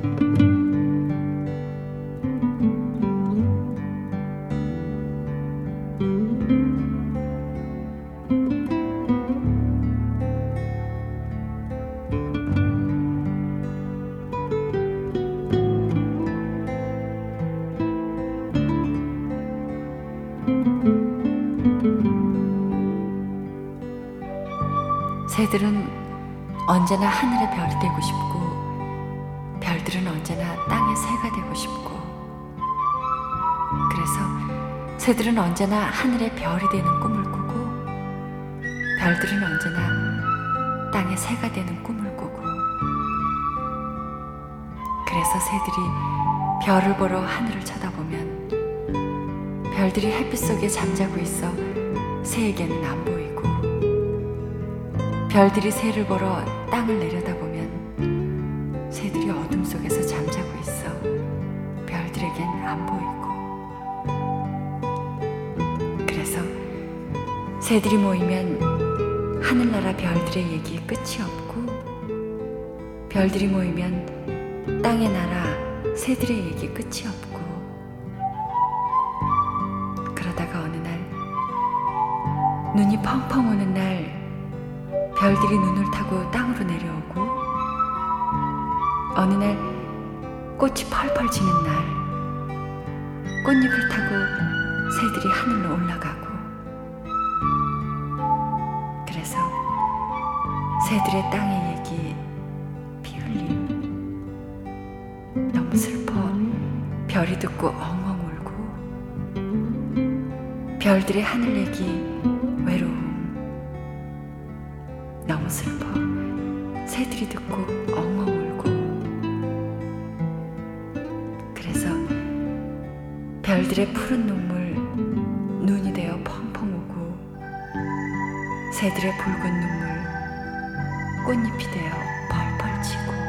새들은 언제나 하늘의 별이 되고 싶고, 별들은 언제나 땅의 새가 되고 싶고, 그래서 새들은 언제나 하늘의 별이 되는 꿈을 꾸고, 별들은 언제나 땅의 새가 되는 꿈을 꾸고, 그래서 새들이 별을 보러 하늘을 쳐다보면 별들이 햇빛 속에 잠자고 있어 새에게는 안 보이고, 별들이 새를 보러 땅을 내려다보면 새들이 어둠 속에서 잠자고 있어 별들에겐 안 보이고, 그래서 새들이 모이면 하늘나라 별들의 얘기에 끝이 없고, 별들이 모이면 땅의 나라 새들의 얘기에 끝이 없고, 그러다가 어느 날 눈이 펑펑 오는 날 별들이 눈을 타고 땅으로 내려오고, 어느 날 꽃이 펄펄 지는 날 꽃잎을 타고 새들이 하늘로 올라가고, 그래서 새들의 땅의 얘기 피 흘림 너무 슬퍼 별이 듣고 엉엉 울고, 별들의 하늘 얘기 외로움 너무 슬퍼 새들이 듣고 엉엉 울고, 그래서 별들의 푸른 눈물 눈이 되어 펑펑 오고, 새들의 붉은 눈물 꽃잎이 되어 펄펄 지고,